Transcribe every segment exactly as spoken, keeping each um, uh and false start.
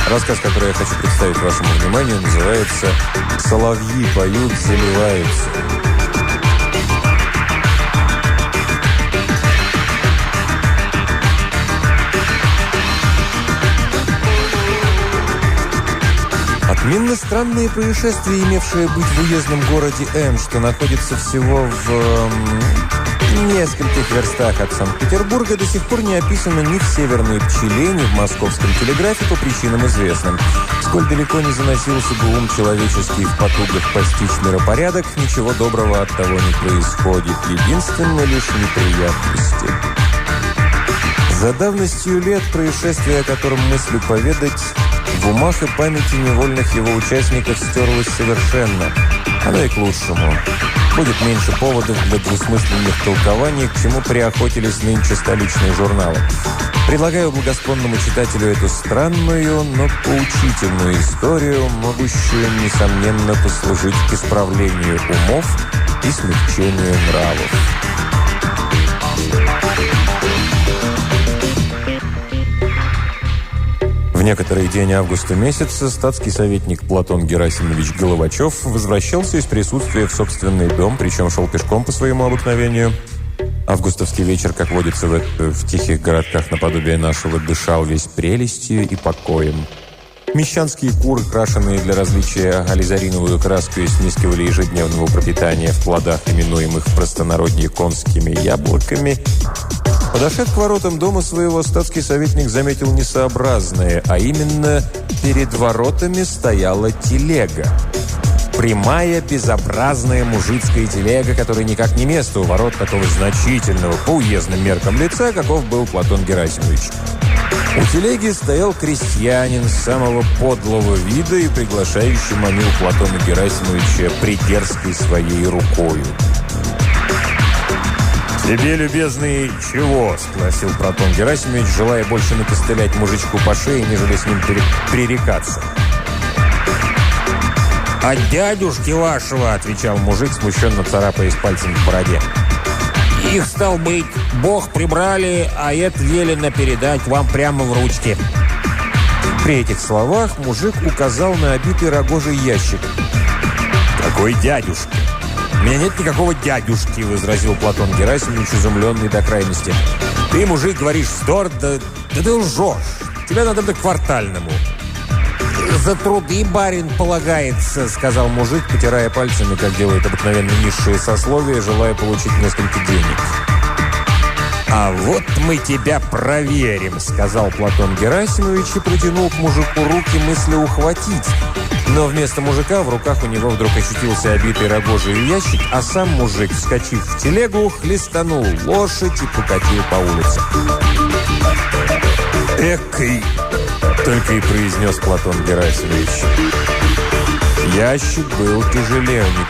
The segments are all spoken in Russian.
Рассказ, который я хочу представить вашему вниманию, называется «Соловьи поют, заливаются». Отменно странные происшествия, имевшие быть в уездном городе М, что находится всего в э, нескольких верстах от Санкт-Петербурга, до сих пор не описаны ни в «Северной пчеле», ни в «Московском телеграфе» по причинам известным. Сколь далеко не заносился бы ум человеческий в потугах постичь миропорядок, ничего доброго от того не происходит. Единственно лишь неприятности. За давностью лет происшествия, о котором мыслю поведать, в умах и памяти невольных его участников стерлось совершенно. Оно и к лучшему. Будет меньше поводов для двусмысленных толкований, к чему приохотились нынче столичные журналы. Предлагаю благосклонному читателю эту странную, но поучительную историю, могущую, несомненно, послужить к исправлению умов и смягчению нравов. В некоторый день августа месяца статский советник Платон Герасимович Головачев возвращался из присутствия в собственный дом, причем шел пешком по своему обыкновению. Августовский вечер, как водится в, в тихих городках наподобие нашего, дышал весь прелестью и покоем. Мещанские куры, крашеные для различия ализариновую краску, снискивали ежедневного пропитания в плодах, именуемых в простонародье конскими яблоками. Подошед к воротам дома своего, статский советник заметил несообразное, а именно перед воротами стояла телега. Прямая, безобразная мужицкая телега, которой никак не место у ворот такого значительного по уездным меркам лица, каков был Платон Герасимович. У телеги стоял крестьянин самого подлого вида и приглашающий манил Платона Герасимовича придерзкой своей рукою. «Тебе, любезный, чего?» – спросил Платон Герасимович, желая больше накостылять мужичку по шее, нежели с ним пререкаться. «От дядюшки вашего», – отвечал мужик, смущенно царапаясь пальцем в бороде. «Их, стал быть, Бог прибрали, а это велено передать вам прямо в ручки». При этих словах мужик указал на обитый рогожий ящик. «Какой дядюшка? У меня нет никакого дядюшки», – возразил Платон Герасимович, изумленный до крайности. «Ты, мужик, говоришь вздор, да, да ты лжешь. Тебя надо бы к квартальному». «За труды, барин, полагается», – сказал мужик, потирая пальцами, как делают обыкновенно низшие сословия, желая получить несколько денег. «А вот мы тебя проверим», – сказал Платон Герасимович и протянул к мужику руки, мысля ухватить. Но вместо мужика в руках у него вдруг ощутился обитый рогожий ящик, а сам мужик, вскочив в телегу, хлестанул лошадь и покатил по улице. «Экой!» – только и произнес Платон Герасимович. Ящик был тяжеленник.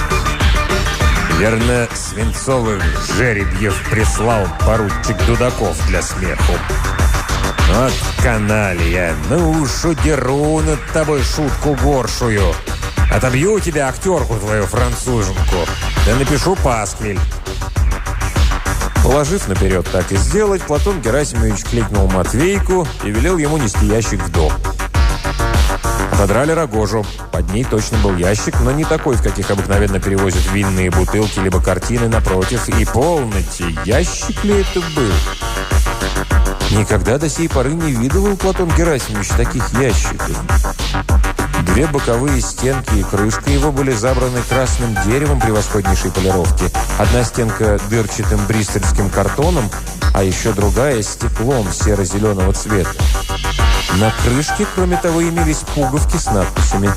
Верно, свинцовых жеребьев прислал поручик Дудаков для смеху. Вот каналья, ну уж удеру над тобой шутку горшую. Отобью тебя, актерку твою француженку, да напишу пасквиль». Положив наперед так и сделать, Платон Герасимович кликнул Матвейку и велел ему нести ящик в дом. Подрали рогожу. Под ней точно был ящик, но не такой, в каких обыкновенно перевозят винные бутылки либо картины напротив. И полноте, ящик ли это был? Никогда до сей поры не видывал Платон Герасимович таких ящиков. Две боковые стенки и крышка его были забраны красным деревом превосходнейшей полировки. Одна стенка дырчатым бристольским картоном, а еще другая стеклом серо-зеленого цвета. На крышке, кроме того, имелись пуговки с надписями.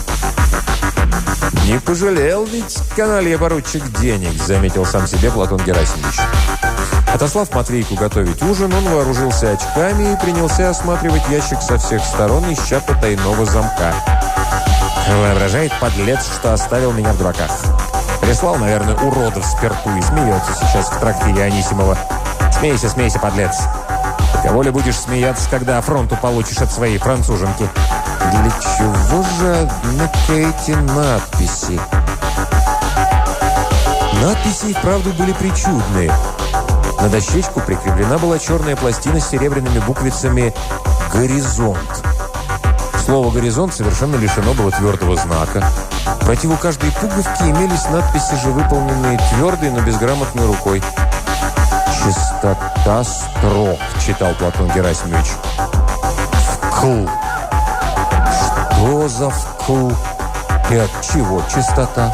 «Не пожалел ведь каналья поручик денег», — заметил сам себе Платон Герасимович. Отослав Матвейку готовить ужин, он вооружился очками и принялся осматривать ящик со всех сторон, ища потайного замка. Воображает подлец, что оставил меня в дураках. Прислал, наверное, уродов спирту и смеется сейчас в трактире Анисимова. Смейся, смейся, подлец. Кого ли будешь смеяться, когда афронту получишь от своей француженки? Для чего же, однако, эти надписи? Надписи и вправду были причудные. На дощечку прикреплена была черная пластина с серебряными буквицами «Горизонт». Слово «горизонт» совершенно лишено было твердого знака. Против у каждой пуговки имелись надписи, же выполненные твердой, но безграмотной рукой. «Чистота строк», — читал Платон Герасимович. «Вкл». Что за вкл? И от чего чистота?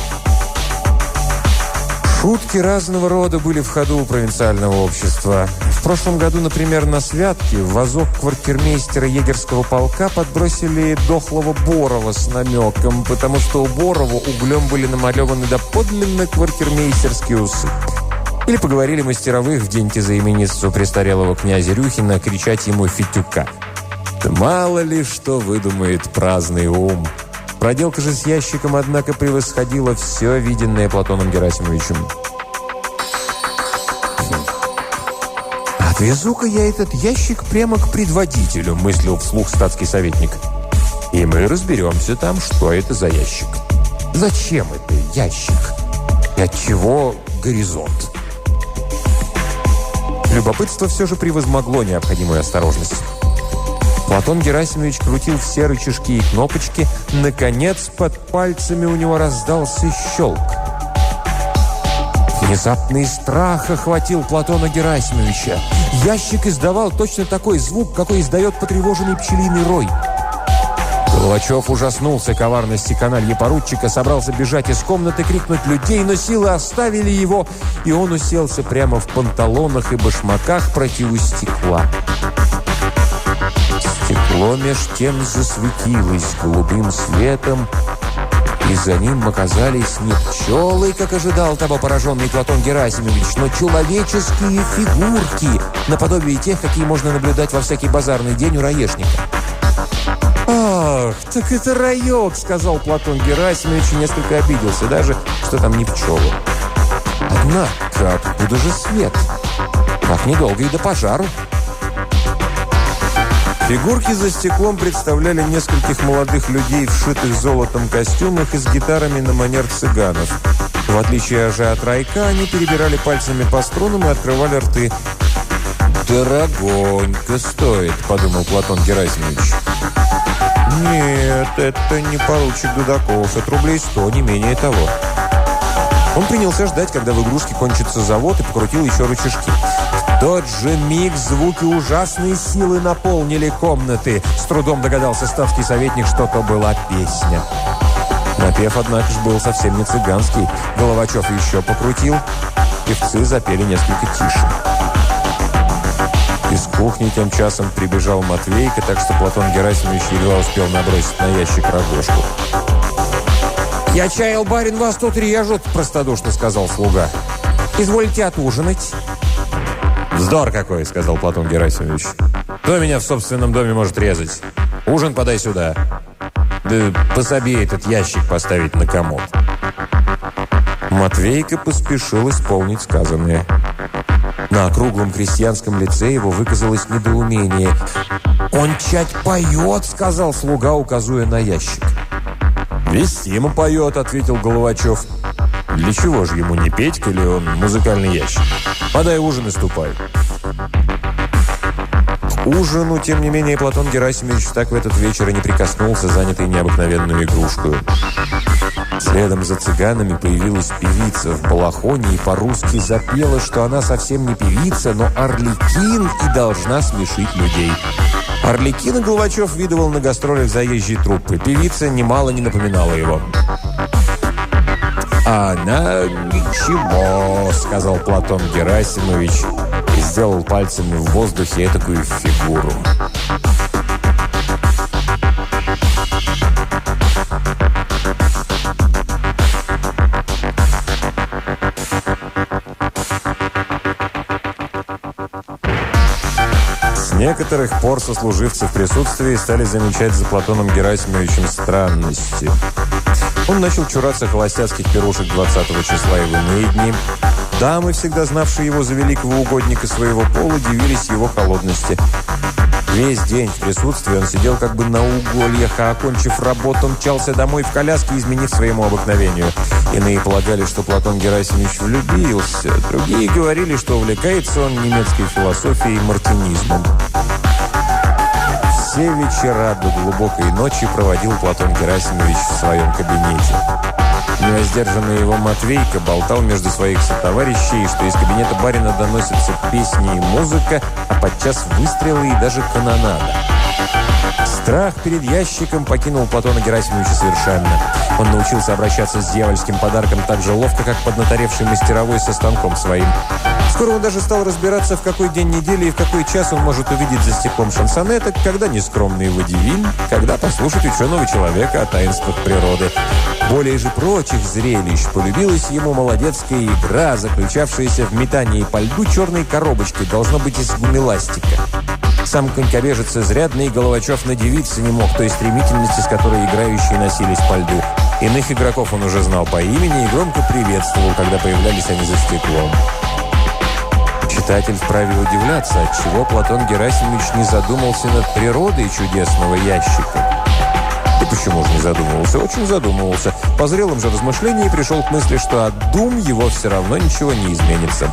Шутки разного рода были в ходу у провинциального общества. В прошлом году, например, на святке в вазок квартирмейстера егерского полка подбросили дохлого Борова с намеком, потому что у Борова углем были намалеваны доподлинно квартирмейстерские усы. Или поговорили мастеровых в день за именинницу престарелого князя Рюхина кричать ему «Фитюка». Да мало ли что выдумает праздный ум. Проделка же с ящиком, однако, превосходила все виденное Платоном Герасимовичем. «Отвезу-ка я этот ящик прямо к предводителю», – мыслил вслух статский советник. «И мы разберемся там, что это за ящик. Зачем это ящик? И отчего горизонт?» Любопытство все же превозмогло необходимую осторожность. Платон Герасимович крутил все рычажки и кнопочки. Наконец, под пальцами у него раздался щелк. Внезапный страх охватил Платона Герасимовича. Ящик издавал точно такой звук, какой издает потревоженный пчелиный рой. Головачев ужаснулся коварности каналья-поручика, собрался бежать из комнаты, крикнуть людей, но силы оставили его, и он уселся прямо в панталонах и башмаках против стекла. Стекло меж тем засветилось голубым светом, и за ним оказались не пчелы, как ожидал того пораженный Платон Герасимович, но человеческие фигурки, наподобие тех, какие можно наблюдать во всякий базарный день у раешника. «Ах, так это раек!» — сказал Платон Герасимович и несколько обиделся, даже что там не пчелы. Однако, откуда же свет? Так недолго и до пожару. Фигурки за стеклом представляли нескольких молодых людей в шитых золотом костюмах и с гитарами на манер цыганов. В отличие же от райка, они перебирали пальцами по струнам и открывали рты. «Дорогонько стоит», — подумал Платон Герасимович. «Нет, это не поручик Дудаков, это рублей сто, не менее того». Он принялся ждать, когда в игрушке кончится завод, и покрутил еще рычажки. В тот же миг звуки ужасной силы наполнили комнаты. С трудом догадался статский советник, что то была песня. Напев, однако же, был совсем не цыганский. Головачев еще покрутил. Певцы запели несколько тише. Из кухни тем часом прибежал Матвейка, так что Платон Герасимович едва успел набросить на ящик рогожку. «Я чаял, барин, вас тут режут», – простодушно сказал слуга. «Извольте отужинать». «Вздор какой», – сказал Платон Герасимович. «Кто меня в собственном доме может резать? Ужин подай сюда. Да пособи этот ящик поставить на комод». Матвейка поспешил исполнить сказанное. На округлом крестьянском лице его выказалось недоумение. «Он чать поет», – сказал слуга, указывая на ящик. «Вестимо поет», – ответил Головачев. «Для чего же ему не петь, коли он музыкальный ящик? Подай ужин и ступай». К ужину, тем не менее, Платон Герасимович так в этот вечер и не прикоснулся, занятый необыкновенную игрушкой. Следом за цыганами появилась певица в балахоне и по-русски запела, что она совсем не певица, но арлекин и должна смешить людей. Арлекина Головачев видывал на гастролях заезжей труппы. Певица немало не напоминала его. «Она ничего», — сказал Платон Герасимович и сделал пальцами в воздухе этакую фигуру. С некоторых пор сослуживцы в присутствии стали замечать за Платоном Герасимовичем странности. Он начал чураться холостяцких пирушек двадцатого числа и в иные дни. Дамы, всегда знавшие его за великого угодника своего пола, дивились его холодности. Весь день в присутствии он сидел как бы на угольях, а, окончив работу, мчался домой в коляске, изменив своему обыкновению. Иные полагали, что Платон Герасимович влюбился. Другие говорили, что увлекается он немецкой философией и мартинизмом. Все все вечера до глубокой ночи проводил Платон Герасимович в своем кабинете. Невоздержанный его Матвейка болтал между своих сотоварищей, что из кабинета барина доносятся песни и музыка, а подчас выстрелы и даже канонада. Страх перед ящиком покинул Платона Герасимовича совершенно. Он научился обращаться с дьявольским подарком так же ловко, как поднаторевший мастеровой со станком своим. Скоро он даже стал разбираться, в какой день недели и в какой час он может увидеть за стеклом шансонеток, когда нескромный водевиль, когда послушать ученого человека о таинствах природы. Более же прочих зрелищ полюбилась ему молодецкая игра, заключавшаяся в метании по льду черной коробочки, должно быть из гумиластика. Сам конькобежец изрядный, Головачев надивиться не мог той стремительности, с которой играющие носились по льду. Иных игроков он уже знал по имени и громко приветствовал, когда появлялись они за стеклом. Читатель вправе удивляться, отчего Платон Герасимович не задумался над природой чудесного ящика. И почему же не задумывался? Очень задумывался. По зрелым же размышлениям пришел к мысли, что от дум его все равно ничего не изменится.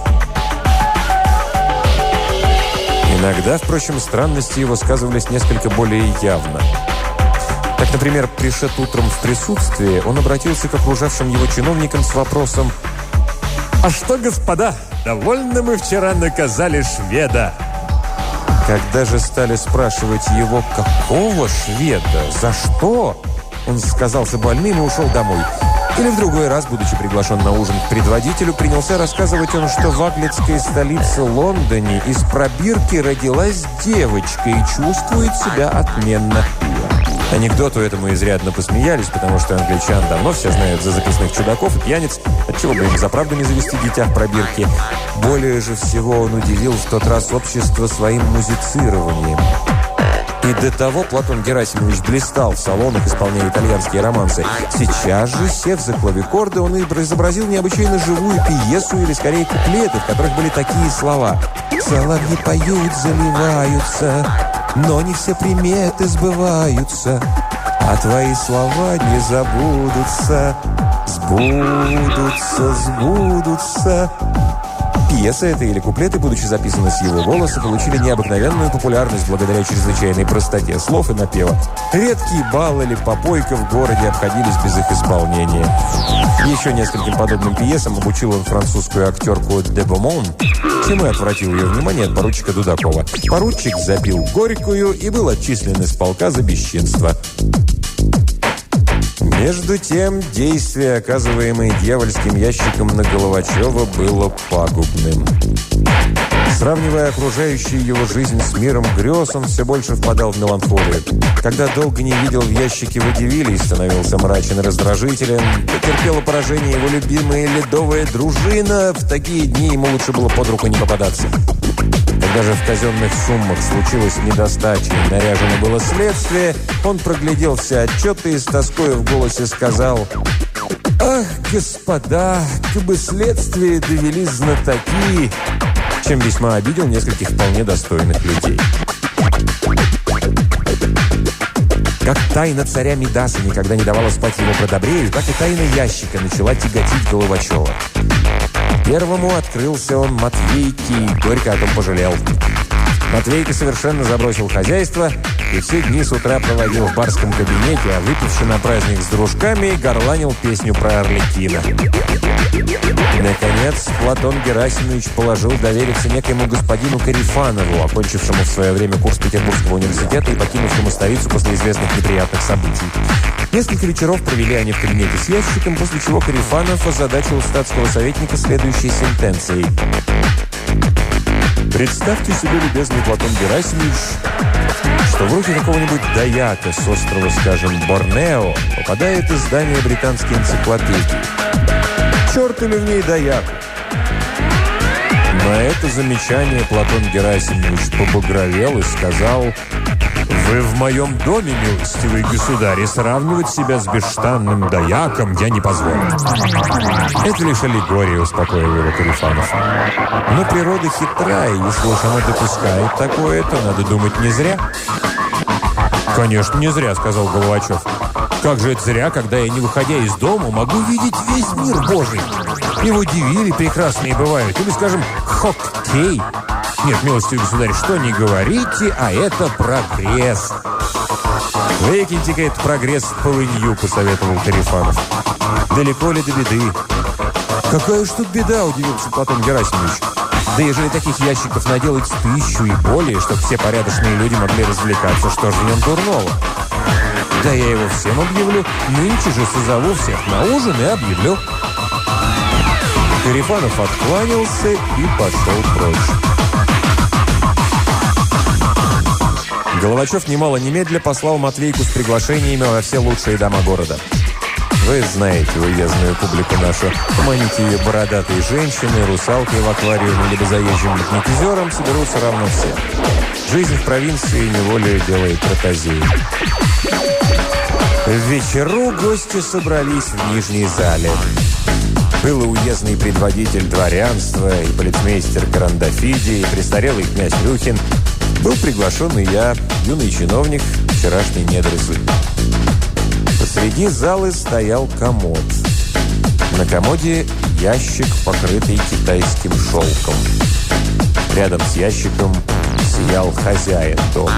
Иногда, впрочем, странности его сказывались несколько более явно. Так, например, пришед утром в присутствие, он обратился к окружавшим его чиновникам с вопросом: «А что, господа, довольно мы вчера наказали шведа?» Когда же стали спрашивать его, какого шведа, за что, он сказался больным и ушел домой. Или в другой раз, будучи приглашен на ужин к предводителю, принялся рассказывать он, что в английской столице Лондоне из пробирки родилась девочка и чувствует себя отменно. Анекдоту этому изрядно посмеялись, потому что англичан давно все знают за записных чудаков и пьяниц, отчего бы им за правду не завести дитя в пробирке. Более же всего он удивил в тот раз общество своим музицированием. И до того Платон Герасимович блистал в салонах, исполняя итальянские романсы. Сейчас же, сев за клавикорды, он изобразил необычайно живую пьесу, или скорее куплеты, в которых были такие слова: «Соловьи поют, заливаются, но не все приметы сбываются, а твои слова не забудутся, сбудутся, сбудутся». Пьеса эта или куплеты, будучи записаны с его голоса, получили необыкновенную популярность благодаря чрезвычайной простоте слов и напева. Редкие балы или попойка в городе обходились без их исполнения. Еще нескольким подобным пьесам обучил он французскую актерку де Бомон, чем и отвратил ее внимание от поручика Дудакова. Поручик забил горькую и был отчислен из полка за бесчинство. Между тем, действие, оказываемое дьявольским ящиком на Головачева, было пагубным. Сравнивая окружающую его жизнь с миром грез, он все больше впадал в меланхолию. Когда долго не видел в ящике водевилей, становился мрачен и раздражителен, потерпела поражение его любимая ледовая дружина, в такие дни ему лучше было под руку не попадаться. Когда же в казенных суммах случилась недостача и наряжено было следствие, он проглядел все отчеты и с тоской в голосе сказал: «Ах, господа, как бы следствие довели знатоки», чем весьма обидел нескольких вполне достойных людей. Как тайна царя Мидаса никогда не давала спать его продобрею, так и тайна ящика начала тяготить Головачева. Первому открылся он Матвейке и горько о том пожалел. Матвейка совершенно забросил хозяйство и все дни с утра проводил в барском кабинете, а выпивши на праздник с дружками, горланил песню про Арлекина. Наконец, Платон Герасимович положил довериться некоему господину Корефанову, окончившему в свое время курс Петербургского университета и покинувшему столицу после известных неприятных событий. Несколько вечеров провели они в кабинете с ящиком, после чего Корефанов озадачил статского советника следующей сентенцией: «Представьте себе, любезный Платон Герасимович, что в руки какого-нибудь даяка с острова, скажем, Борнео попадает издание британской энциклопедии. Черт или в ней даяк?» На это замечание Платон Герасимович побагровел и сказал: «Вы в моем доме, милостивый государь, и сравнивать себя с бесштаннымдаяком я не позволю». Это лишь аллегория, успокоил его Корефанов. Но природа хитрая, если уж она допускает такое, то надо думать не зря. «Конечно, не зря», — сказал Головачев. «Как же это зря, когда я, не выходя из дома, могу видеть весь мир Божий? Его дивили прекрасные бывают. Или, скажем, Хоккей. Нет, милостивый государь, что не говорите, а это прогресс. Выкиньте-ка этот прогресс в полынью, посоветовал Корефанов. Далеко ли до беды? Какая ж тут беда, удивился Платон Герасимович. Да ежели таких ящиков наделать в тысячу и более, чтобы все порядочные люди могли развлекаться, что же в нем дурного? Да я его всем объявлю. Нынче же созову всех на ужин и объявлю. Корефанов откланялся и пошел прочь. Головачев немало немедля послал Матвейку с приглашениями во все лучшие дома города. Вы знаете уездную публику нашу. Поманите ее бородатой женщиной, русалкой в аквариуме, либо заезжим гипнотизером, соберутся равно все. Жизнь в провинции неволею делает ротозеей. В вечеру гости собрались в нижней зале. Был и уездный предводитель дворянства, и полицмейстер Карандафиди, и престарелый князь Рюхин. Был приглашен и я, юный чиновник, вчерашний недоросль. Посреди залы стоял комод. На комоде ящик, покрытый китайским шелком. Рядом с ящиком сиял хозяин дома.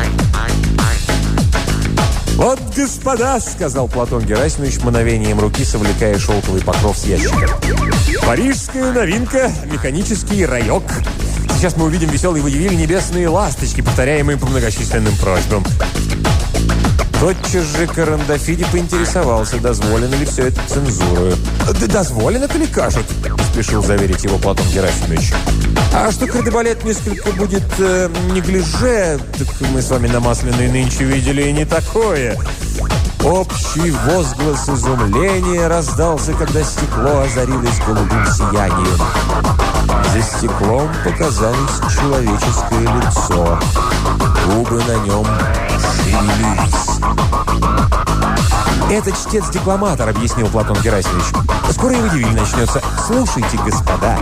«Вот, господа!» — сказал Платон Герасимович, мгновением руки совлекая шелковый покров с ящика. «Парижская новинка — механический райок. Сейчас мы увидим веселые водевиль небесные ласточки, повторяемые по многочисленным просьбам». Тотчас же Карандафиди поинтересовался, дозволено ли все это цензурою. «Да дозволено-то ли кажут?» – спешил заверить его Платон Герасимович. «А что кардебалет несколько будет э, неглиже, так мы с вами на Масляной нынче видели и не такое». Общий возглас изумления раздался, когда стекло озарилось голубым сиянием. За стеклом показалось человеческое лицо. Губы на нем шевелились. «Это чтец-декламатор», — объяснил Платон Герасимович. «Скоро и водевиль начнется. Слушайте, господа».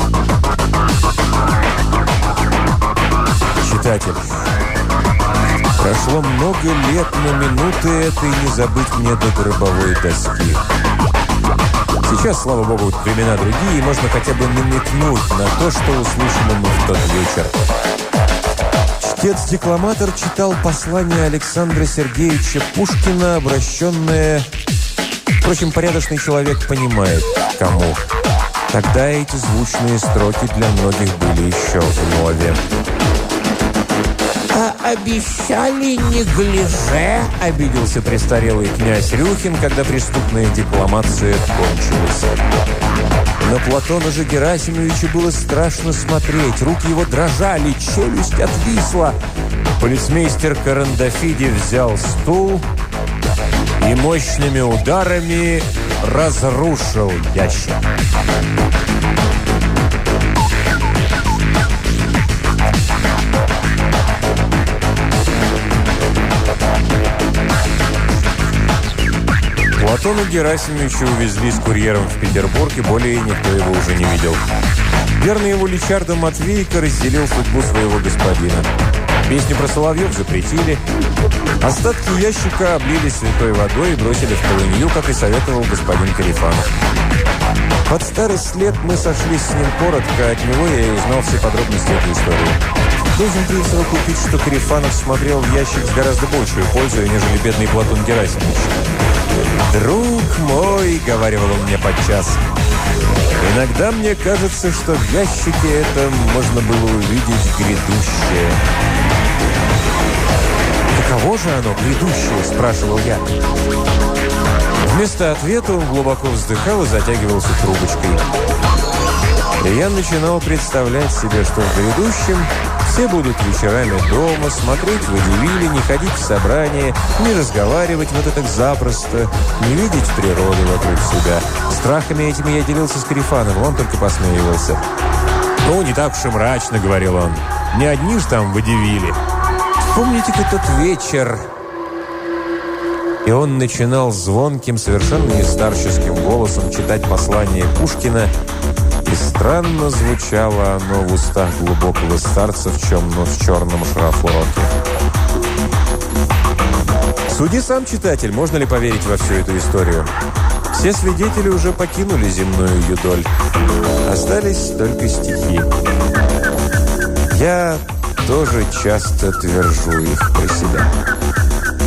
Читатель. Прошло много лет, но минуты этой не забыть мне до гробовой доски. Сейчас, слава богу, времена другие, и можно хотя бы намекнуть на то, что услышано мы в тот вечер. Чтец-декламатор читал послание Александра Сергеевича Пушкина, обращенное... Впрочем, порядочный человек понимает, кому. Тогда эти звучные строки для многих были еще в нове. «А обещали неглиже», — обиделся престарелый князь Рюхин, когда преступная декламация кончилась. На Платона же Герасимовича было страшно смотреть. Руки его дрожали, челюсть отвисла. Полицмейстер Карандафиди взял стул и мощными ударами разрушил ящик. Платона Герасимовича увезли с курьером в Петербург, и более никто его уже не видел. Верный его Личардо Матвейко разделил судьбу своего господина. Песню про соловьев запретили. Остатки ящика облили святой водой и бросили в полынью, как и советовал господин Корефанов. Под старый след мы сошлись с ним коротко, от него я и узнал все подробности этой истории. Должен присовокупить, что Корефанов смотрел в ящик с гораздо большей пользой, нежели бедный Платон Герасимович. «Друг мой», — говорил он мне подчас, — «иногда мне кажется, что в ящике этом можно было увидеть грядущее». «Каково же оно, грядущее?» — спрашивал я. Вместо ответа он глубоко вздыхал и затягивался трубочкой. И я начинал представлять себе, что в грядущем все будут вечерами дома, смотреть водевили, не ходить в собрания, не разговаривать вот это запросто, не видеть природы вокруг себя. Страхами этими я делился с Корефановым, он только посмеивался. «Ну, не так уж и мрачно», — говорил он. «Не одни ж там водевили. Вспомните-ка тот вечер». И он начинал звонким, совершенно не старческим голосом читать послание Пушкина, и странно звучало оно в устах глубокого старца в чем-но в черном шарафороке. Суди сам, читатель, можно ли поверить во всю эту историю? Все свидетели уже покинули земную юдоль. Остались только стихи. Я тоже часто твержу их про себя.